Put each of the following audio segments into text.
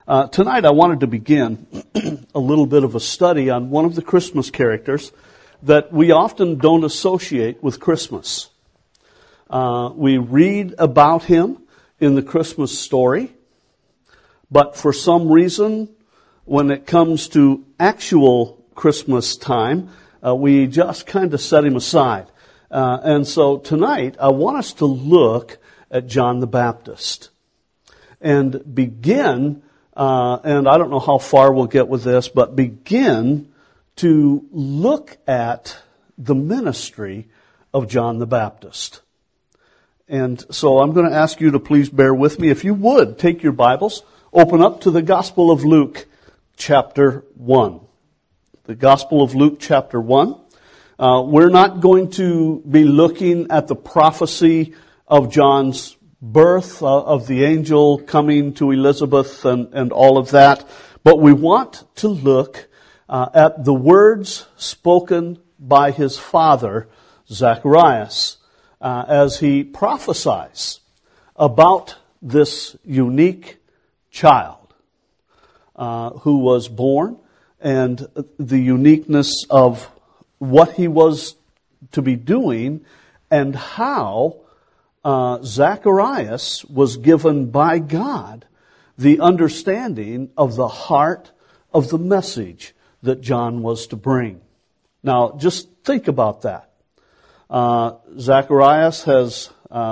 Tonight I wanted to begin a little bit of a study on one of the Christmas characters that we often don't associate with Christmas. We read about him in the Christmas story, but for some reason, when it comes to actual Christmas time, we just kind of set him aside. And so tonight I want us to look at John the Baptist and begin and I don't know how far we'll get with this, but begin to look at the ministry of John the Baptist. And so I'm going to ask you to please bear with me. If you would, take your Bibles, open up to the Gospel of Luke, chapter 1. The Gospel of Luke, chapter 1. We're not going to be looking at the prophecy of John's birth, of the angel coming to Elizabeth and all of that. But we want to look at the words spoken by his father, Zacharias, as he prophesies about this unique child who was born and the uniqueness of what he was to be doing and how Zacharias was given by God the understanding of the heart of the message that John was to bring. Now, just think about that. Zacharias has,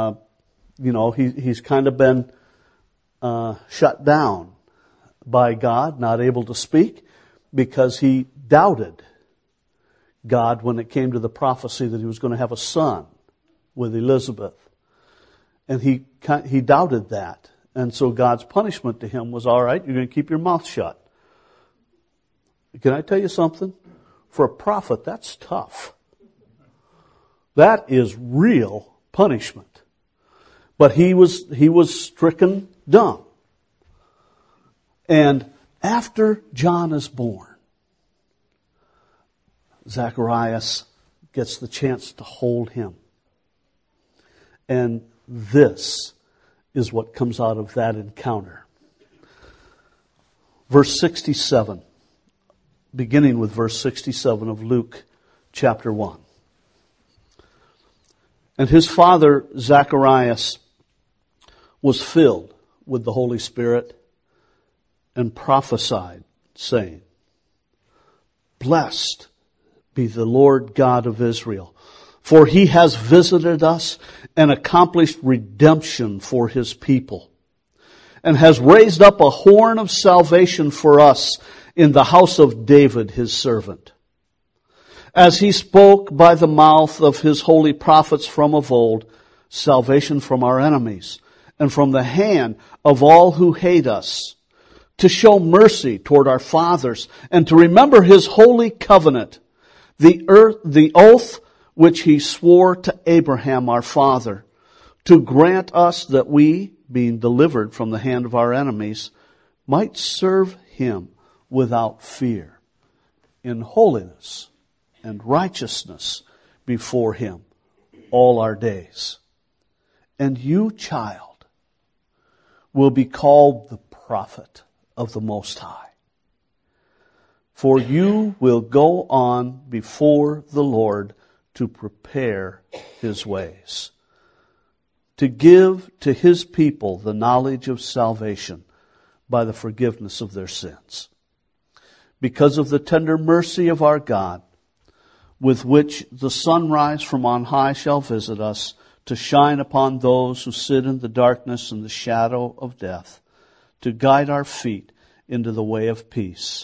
he's kind of been shut down by God, not able to speak, because he doubted God when it came to the prophecy that he was going to have a son with Elizabeth. And he doubted that. And so God's punishment to him was, all right, you're going to keep your mouth shut. Can I tell you something? For a prophet, that's tough. That is real punishment. But he was stricken dumb. And after John is born, Zacharias gets the chance to hold him. And this is what comes out of that encounter. Verse 67, beginning with verse 67 of Luke chapter 1. And his father Zacharias was filled with the Holy Spirit and prophesied, saying, Blessed be the Lord God of Israel, for he has visited us and accomplished redemption for his people, and has raised up a horn of salvation for us in the house of David his servant, as he spoke by the mouth of his holy prophets from of old, salvation from our enemies, and from the hand of all who hate us, to show mercy toward our fathers, and to remember his holy covenant, the oath which he swore to Abraham our father, to grant us that we, being delivered from the hand of our enemies, might serve him without fear, in holiness and righteousness before him all our days. And you, child, will be called the prophet of the Most High. For you will go on before the Lord to prepare his ways, to give to his people the knowledge of salvation by the forgiveness of their sins. Because of the tender mercy of our God, with which the sunrise from on high shall visit us, to shine upon those who sit in the darkness and the shadow of death, to guide our feet into the way of peace.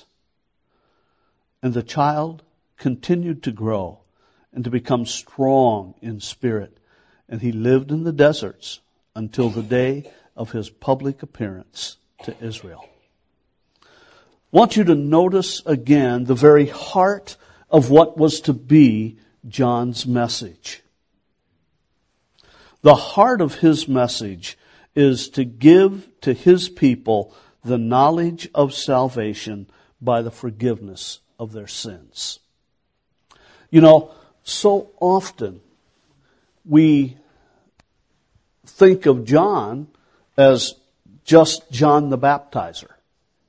And the child continued to grow and to become strong in spirit. And he lived in the deserts until the day of his public appearance to Israel. I want you to notice again the very heart of what was to be John's message. The heart of his message is to give to his people the knowledge of salvation by the forgiveness of their sins. You know, so often we think of John as just John the Baptizer.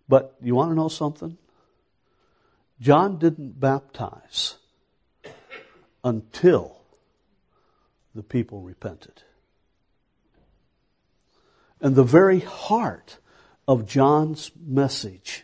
But you want to know something? John didn't baptize until the people repented. And the very heart of John's message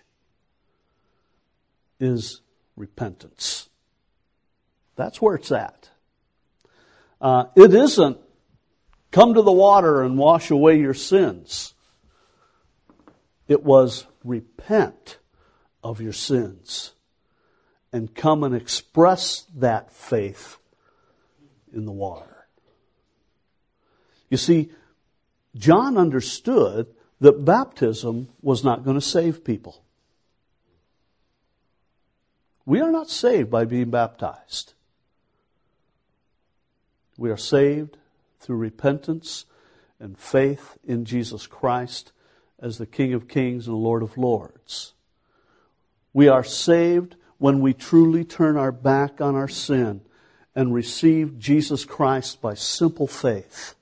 is repentance. That's where it's at. It isn't come to the water and wash away your sins. It was repent of your sins and come and express that faith in the water. You see, John understood that baptism was not going to save people. We are not saved by being baptized. We are saved through repentance and faith in Jesus Christ as the King of Kings and Lord of Lords. We are saved when we truly turn our back on our sin and receive Jesus Christ by simple faith.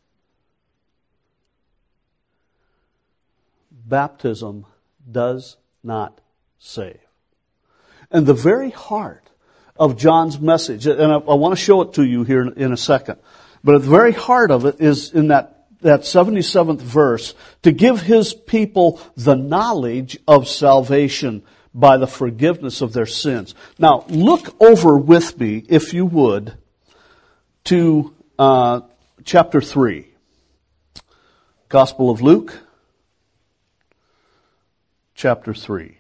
Baptism does not save. And the very heart of John's message, and I want to show it to you here in a second, but at the very heart of it is in that 77th verse, to give his people the knowledge of salvation by the forgiveness of their sins. Now, look over with me, if you would, to chapter 3. Gospel of Luke, chapter 3.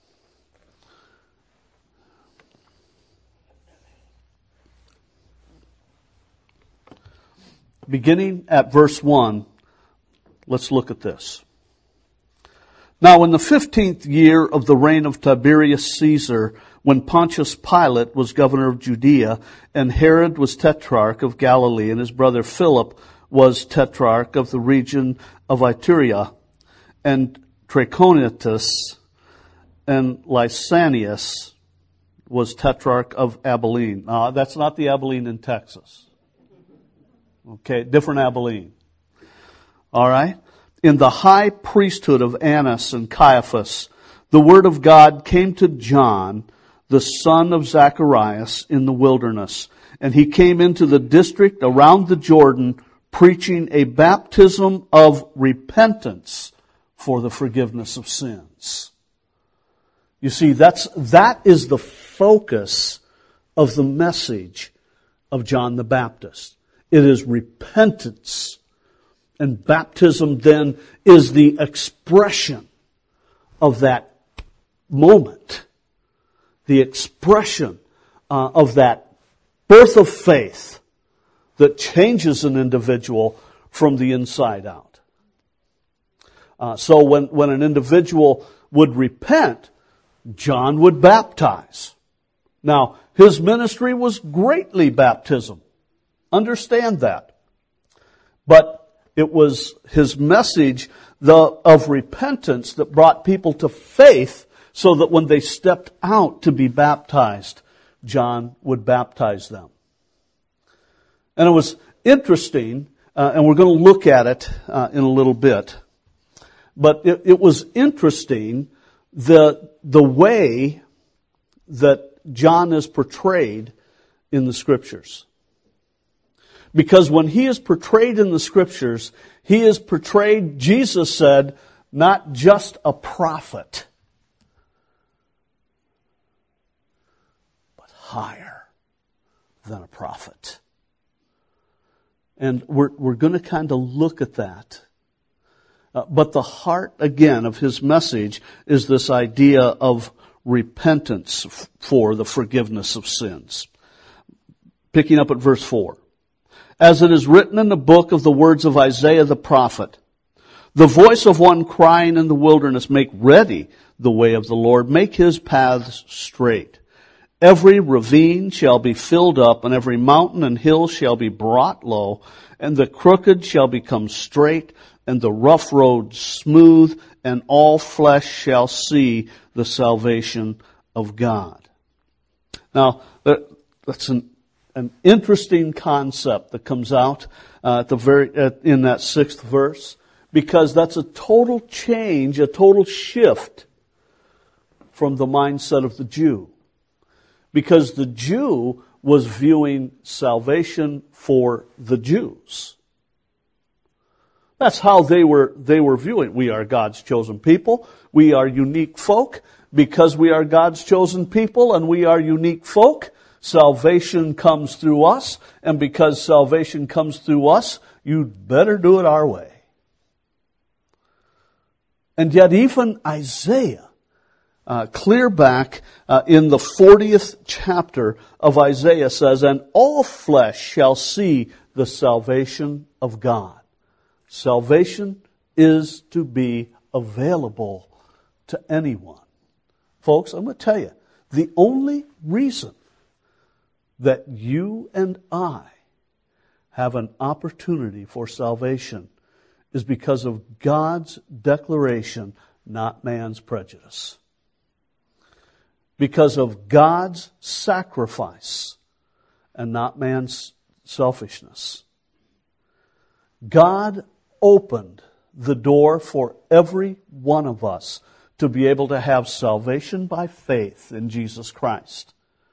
Beginning at verse 1, let's look at this. Now in the 15th year of the reign of Tiberius Caesar, when Pontius Pilate was governor of Judea, and Herod was tetrarch of Galilee, and his brother Philip was tetrarch of the region of Iturea, and Trachonitis and Lysanias was tetrarch of Abilene. Now, that's not the Abilene in Texas. Okay, different Abilene. All right? In the high priesthood of Annas and Caiaphas, the word of God came to John, the son of Zacharias, in the wilderness. And he came into the district around the Jordan, preaching a baptism of repentance for the forgiveness of sins. You see, that is the focus of the message of John the Baptist. It is repentance. And baptism then is the expression of that moment. The expression of that birth of faith that changes an individual from the inside out. So when an individual would repent, John would baptize. Now, his ministry was greatly baptism. Understand that. But it was his message of repentance that brought people to faith, so that when they stepped out to be baptized, John would baptize them. And it was interesting, and we're going to look at it in a little bit, but it was interesting the way that John is portrayed in the Scriptures. Because when he is portrayed in the Scriptures, he is portrayed, Jesus said, not just a prophet, but higher than a prophet. And we're going to kind of look at that. But the heart, again, of his message is this idea of repentance for the forgiveness of sins. Picking up at verse 4. As it is written in the book of the words of Isaiah the prophet, the voice of one crying in the wilderness, make ready the way of the Lord, make his paths straight. Every ravine shall be filled up, and every mountain and hill shall be brought low, and the crooked shall become straight, and the rough road smooth, and all flesh shall see the salvation of God. Now, that's an interesting concept that comes out in that 6th verse, because that's a total change, a total shift from the mindset of the Jew. Because the Jew was viewing salvation for the Jews. That's how they were viewing. We are God's chosen people. We are unique folk. Because we are God's chosen people and we are unique folk, salvation comes through us. And because salvation comes through us, you'd better do it our way. And yet even Isaiah, clear back in the 40th chapter of Isaiah says, and all flesh shall see the salvation of God. Salvation is to be available to anyone. Folks, I'm going to tell you, the only reason that you and I have an opportunity for salvation is because of God's declaration, not man's prejudice. Because of God's sacrifice and not man's selfishness. God opened the door for every one of us to be able to have salvation by faith in Jesus Christ.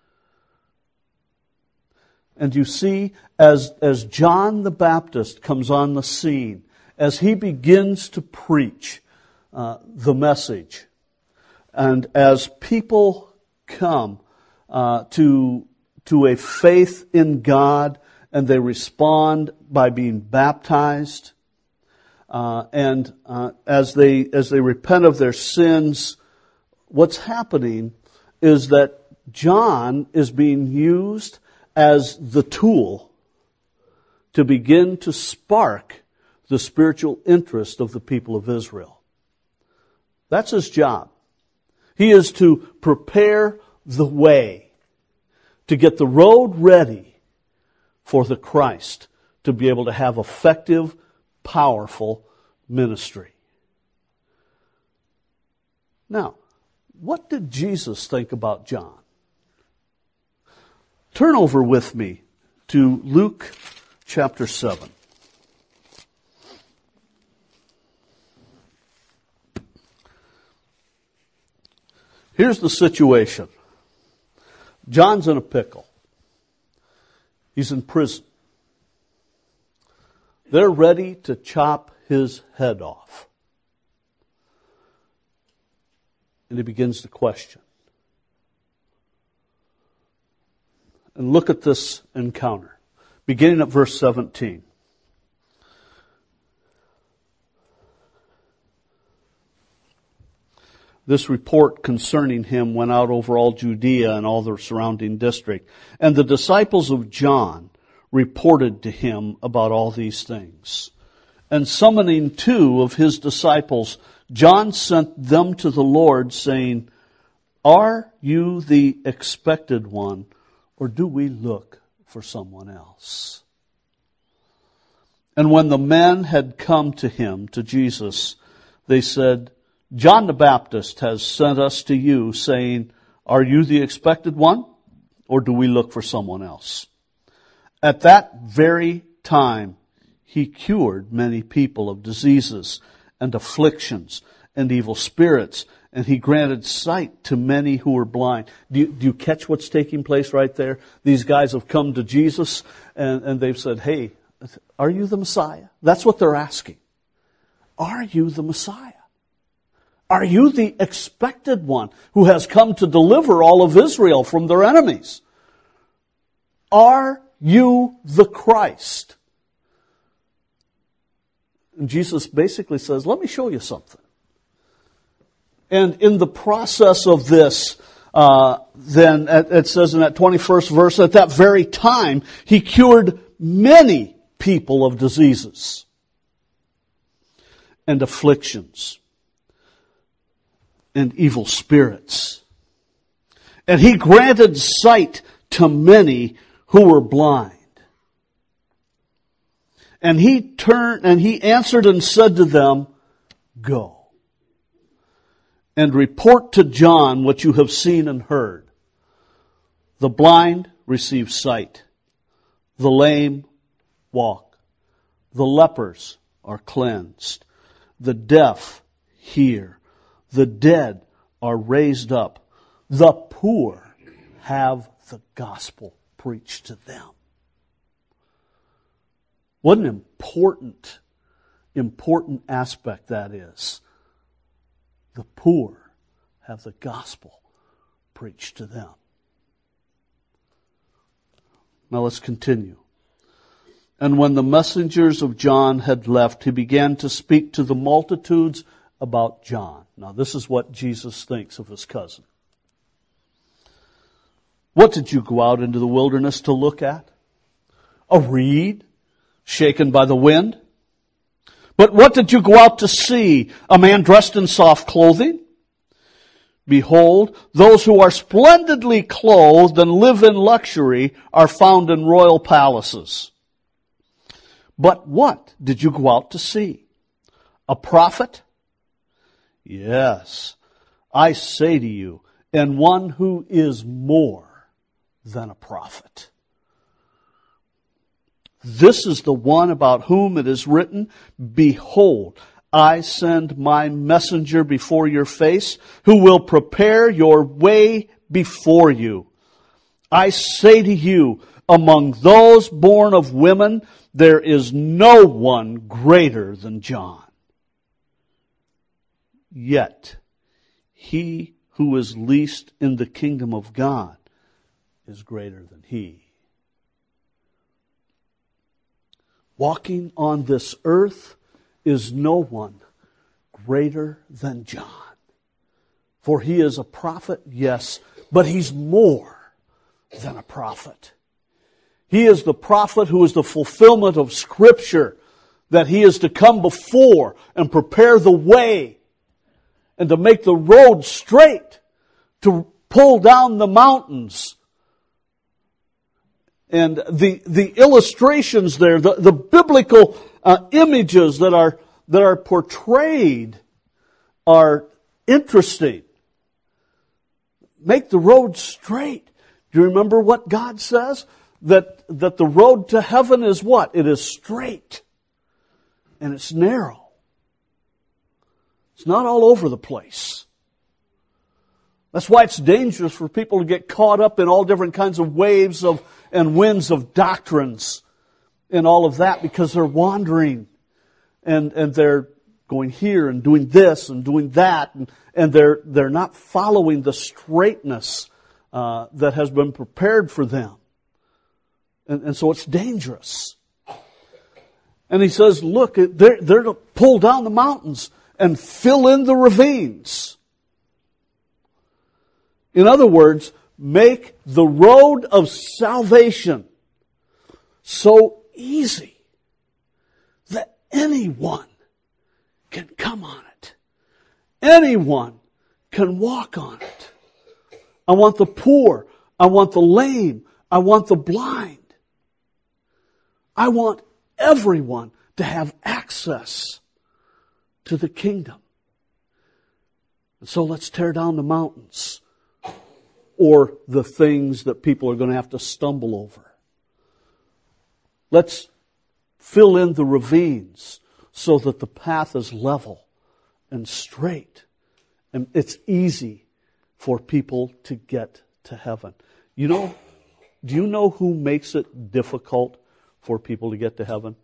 And you see, as John the Baptist comes on the scene, as he begins to preach the message, and as people come to a faith in God, and they respond by being baptized, and as they repent of their sins, what's happening is that John is being used as the tool to begin to spark the spiritual interest of the people of Israel. That's his job. He is to prepare the way, to get the road ready for the Christ to be able to have effective, powerful ministry. Now, what did Jesus think about John? Turn over with me to Luke chapter 7. Here's the situation. John's in a pickle. He's in prison. They're ready to chop his head off. And he begins to question. And look at this encounter, beginning at verse 17. This report concerning him went out over all Judea and all the surrounding district. And the disciples of John reported to him about all these things. And summoning 2 of his disciples, John sent them to the Lord, saying, "Are you the expected one, or do we look for someone else?" And when the men had come to him, to Jesus, they said, "John the Baptist has sent us to you, saying, 'Are you the expected one, or do we look for someone else?'" At that very time, he cured many people of diseases and afflictions and evil spirits, and he granted sight to many who were blind. Do you catch what's taking place right there? These guys have come to Jesus, and they've said, "Hey, are you the Messiah?" That's what they're asking. Are you the Messiah? Are you the expected one who has come to deliver all of Israel from their enemies? Are you the Christ? And Jesus basically says, let me show you something. And in the process of this, then it says in that 21st verse, at that very time, he cured many people of diseases and afflictions and evil spirits. And he granted sight to many who were blind. And he answered and said to them, "Go and report to John what you have seen and heard. The blind receive sight. The lame walk. The lepers are cleansed. The deaf hear. The dead are raised up, the poor have the gospel preached to them. What an important aspect that is. The poor have the gospel preached to them. Now let's continue. And when the messengers of John had left, he began to speak to the multitudes about John. Now this is what Jesus thinks of his cousin. What did you go out into the wilderness to look at? A reed shaken by the wind? But what did you go out to see? A man dressed in soft clothing? Behold, those who are splendidly clothed and live in luxury are found in royal palaces. But what did you go out to see? A prophet? Yes, I say to you, and one who is more than a prophet. This is the one about whom it is written, Behold, I send my messenger before your face, who will prepare your way before you. I say to you, among those born of women, there is no one greater than John. Yet, he who is least in the kingdom of God is greater than he. Walking on this earth is no one greater than John. For he is a prophet, yes, but he's more than a prophet. He is the prophet who is the fulfillment of Scripture, that he is to come before and prepare the way and to make the road straight, to pull down the mountains. And the illustrations there, the biblical images that are portrayed are interesting. Make the road straight. Do you remember what God says? That the road to heaven is what? It is straight. And it's narrow. It's not all over the place. That's why it's dangerous for people to get caught up in all different kinds of waves and winds of doctrines and all of that, because they're wandering and they're going here and doing this and doing that, and they're not following the straightness that has been prepared for them. And so it's dangerous. And he says, look, they're to pull down the mountains and fill in the ravines. In other words, make the road of salvation so easy that anyone can come on it. Anyone can walk on it. I want the poor. I want the lame. I want the blind. I want everyone to have access to the kingdom. And so let's tear down the mountains, or the things that people are going to have to stumble over. Let's fill in the ravines so that the path is level and straight. And it's easy for people to get to heaven. Do you know who makes it difficult for people to get to heaven?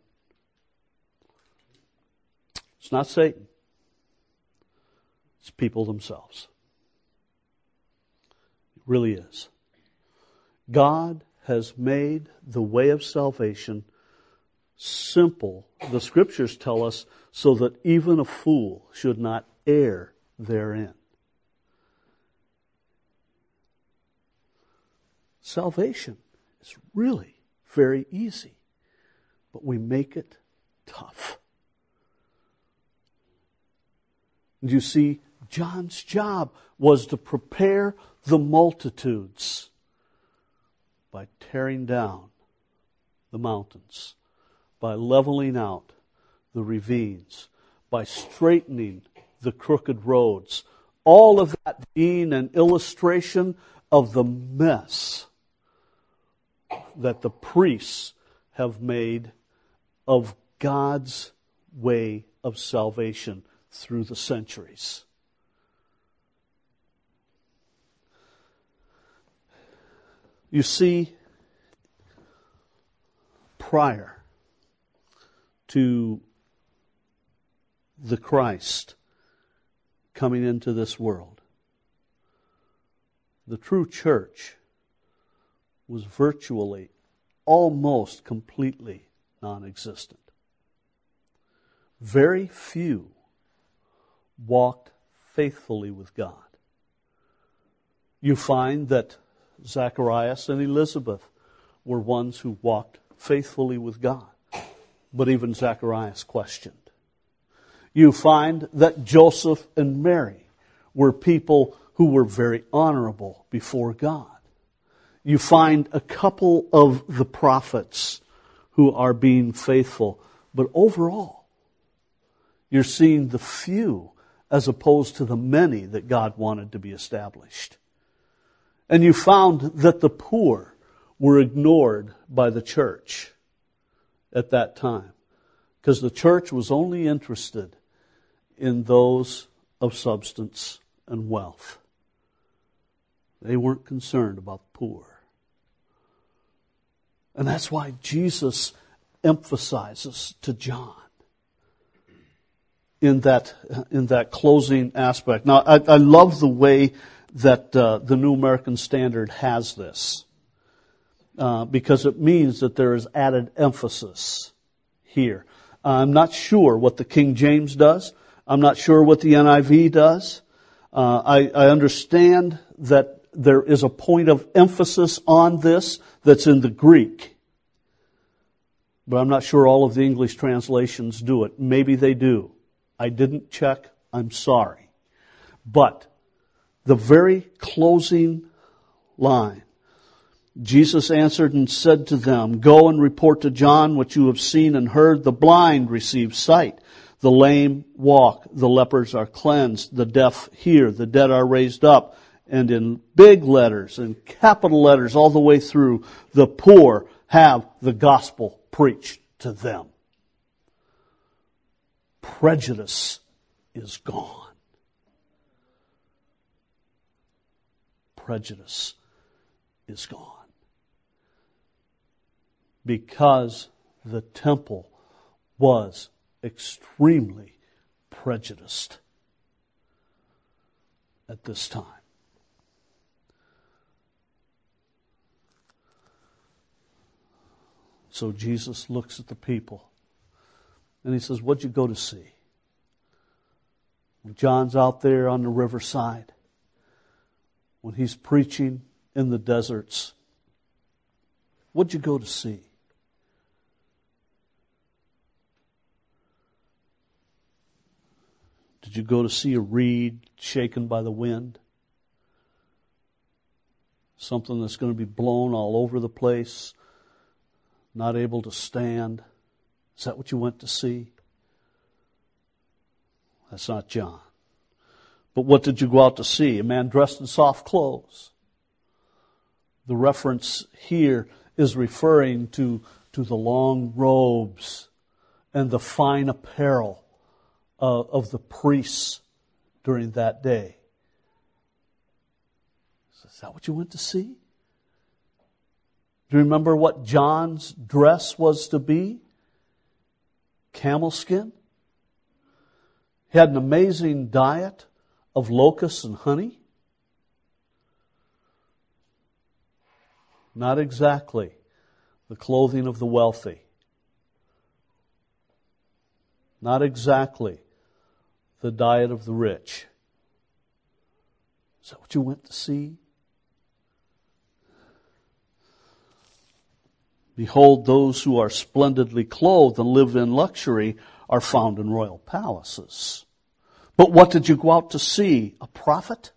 It's not Satan. It's people themselves. It really is. God has made the way of salvation simple, the Scriptures tell us, so that even a fool should not err therein. Salvation is really very easy, but we make it tough. And you see, John's job was to prepare the multitudes by tearing down the mountains, by leveling out the ravines, by straightening the crooked roads. All of that being an illustration of the mess that the priests have made of God's way of salvation through the centuries. You see, prior to the Christ coming into this world, the true church was virtually, almost completely non-existent. Very few walked faithfully with God. You find that Zacharias and Elizabeth were ones who walked faithfully with God, but even Zacharias questioned. You find that Joseph and Mary were people who were very honorable before God. You find a couple of the prophets who are being faithful, but overall, you're seeing the few as opposed to the many that God wanted to be established. And you found that the poor were ignored by the church at that time, because the church was only interested in those of substance and wealth. They weren't concerned about the poor. And that's why Jesus emphasizes to John in that closing aspect. Now, I love the way that the New American Standard has this, because it means that there is added emphasis here. I'm not sure what the King James does. I'm not sure what the NIV does. I understand that there is a point of emphasis on this that's in the Greek. But I'm not sure all of the English translations do it. Maybe they do. I didn't check. I'm sorry. But the very closing line, Jesus answered and said to them, "Go and report to John what you have seen and heard. The blind receive sight. The lame walk. The lepers are cleansed. The deaf hear. The dead are raised up." And in big letters and capital letters all the way through, the poor have the gospel preached to them. Prejudice is gone. Prejudice is gone. Because the temple was extremely prejudiced at this time. So Jesus looks at the people and he says, "What'd you go to see?" When John's out there on the riverside, when he's preaching in the deserts, what'd you go to see? Did you go to see a reed shaken by the wind? Something that's going to be blown all over the place? Not able to stand? Is that what you went to see? That's not John. But what did you go out to see? A man dressed in soft clothes. The reference here is referring to the long robes and the fine apparel of the priests during that day. Is that what you went to see? Do you remember what John's dress was to be? Camel skin. He had an amazing diet of locusts and honey. Not exactly the clothing of the wealthy. Not exactly the diet of the rich. Is that what you went to see? Behold, those who are splendidly clothed and live in luxury are found in royal palaces. But what did you go out to see? A prophet?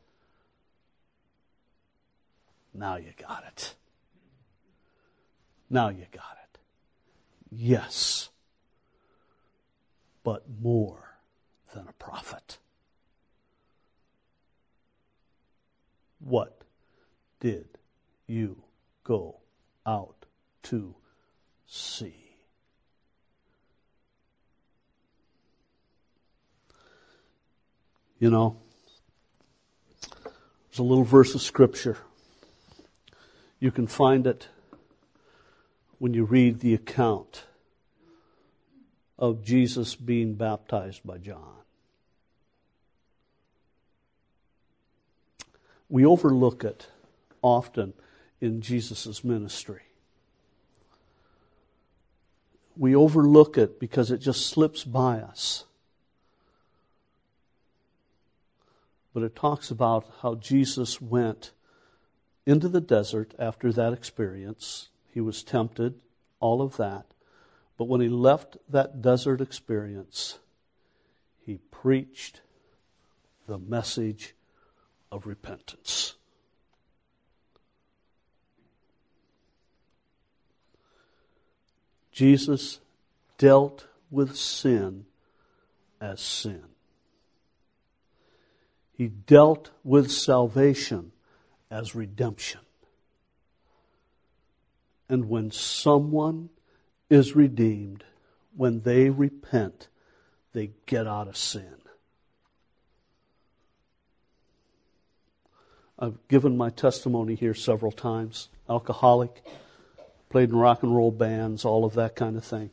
Now you got it. Now you got it. Yes, but more than a prophet. What did you go out to see? You know, there's a little verse of Scripture. You can find it when you read the account of Jesus being baptized by John. We overlook it often in Jesus' ministry. We overlook it because it just slips by us. But it talks about how Jesus went into the desert after that experience. He was tempted, all of that. But when he left that desert experience, he preached the message of repentance. Jesus dealt with sin as sin. He dealt with salvation as redemption. And when someone is redeemed, when they repent, they get out of sin. I've given my testimony here several times. Alcoholic, played in rock and roll bands, all of that kind of thing.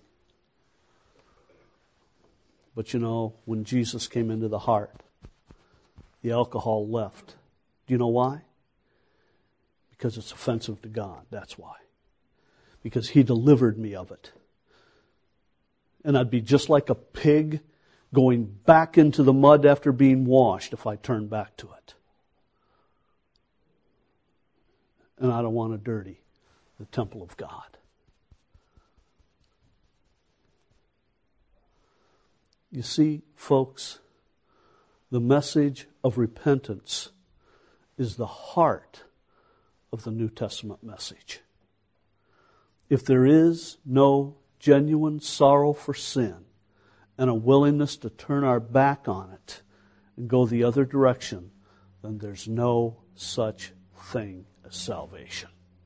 But you know, when Jesus came into the heart, the alcohol left. Do you know why? Because it's offensive to God. That's why. Because He delivered me of it. And I'd be just like a pig going back into the mud after being washed if I turned back to it. And I don't want to dirty the temple of God. You see, folks, the message of repentance is the heart of the New Testament message. If there is no genuine sorrow for sin and a willingness to turn our back on it and go the other direction, then there's no such thing as salvation.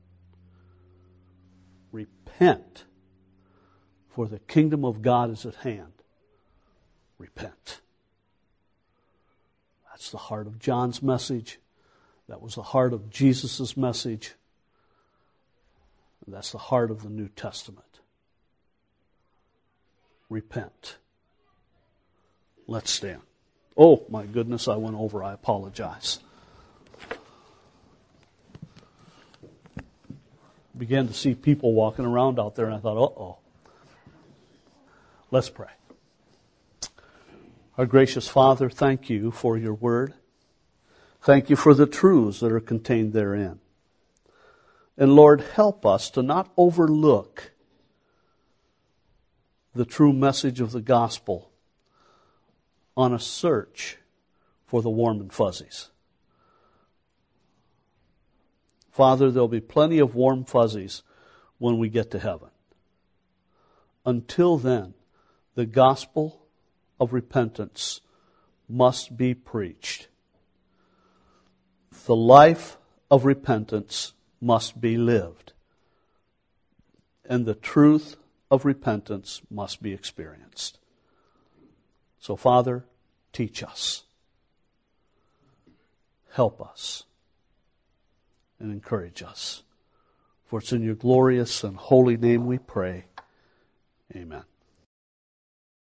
Repent, for the kingdom of God is at hand. Repent. That's the heart of John's message. That was the heart of Jesus' message. And that's the heart of the New Testament. Repent. Let's stand. Oh, my goodness, I went over. I apologize. Began to see people walking around out there, and I thought, uh-oh. Let's pray. Our gracious Father, thank you for your word. Thank you for the truths that are contained therein. And Lord, help us to not overlook the true message of the gospel on a search for the warm and fuzzies. Father, there'll be plenty of warm fuzzies when we get to heaven. Until then, the gospel of repentance must be preached. The life of repentance must be lived. And the truth of repentance must be experienced. So, Father, teach us. Help us. And encourage us. For it's in your glorious and holy name we pray. Amen.